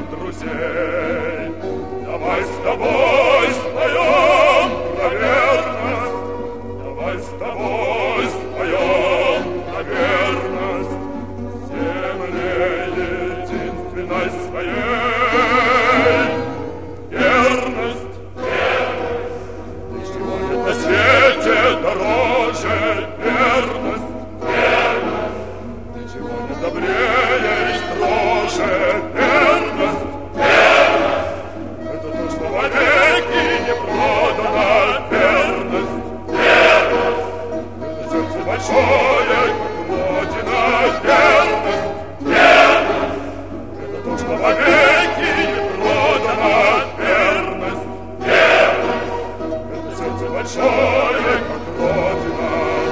друзей. Давай с тобой споем про верность, давай с тобой споем про верность земле единственной своей. Верность, верность, ничего нет на свете дороже. Верность, верность, ничего нет добрее и строже. Верность, верность, это то, что вовеки не продано. Верность, верность, это сердце большое, как родина. Верность, верность, это то, что вовеки не продано. Верность, верность, это сердце большое, как родина.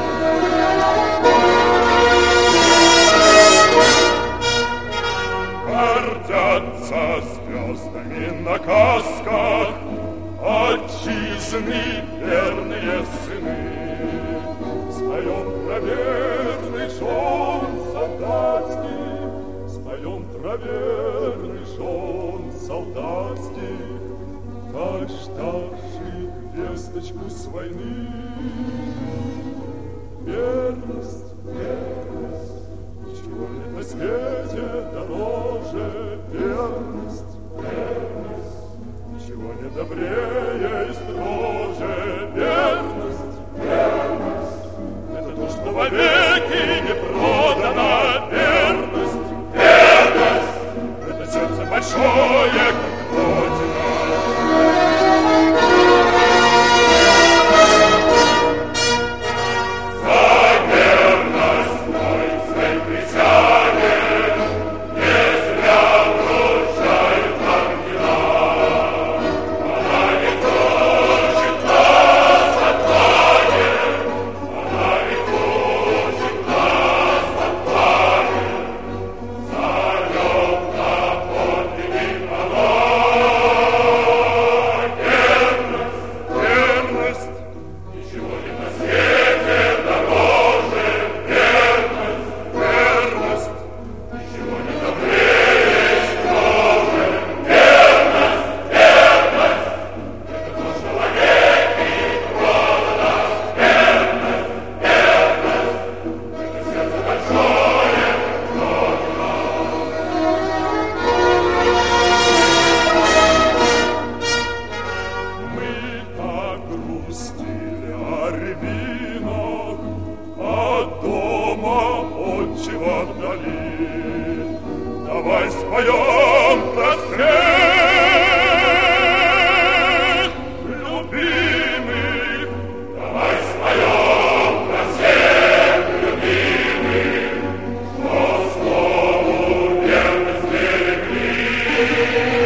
Гордятся звездами на касках отчизны верные сыны. Споем про верный жен солдатский, споем про верный жен солдатский, дождавших весточку с войны. Верность, верность, ничего нет на свете дороже. Верность, верность, ничего нет добрее и строже. Верность, верность, это то, что вовеки не продано. Верность, верность, это сердце большое, как родина. Давай споем про свет, любимый. Давай споем про свет, любимый, что слову верность берегли.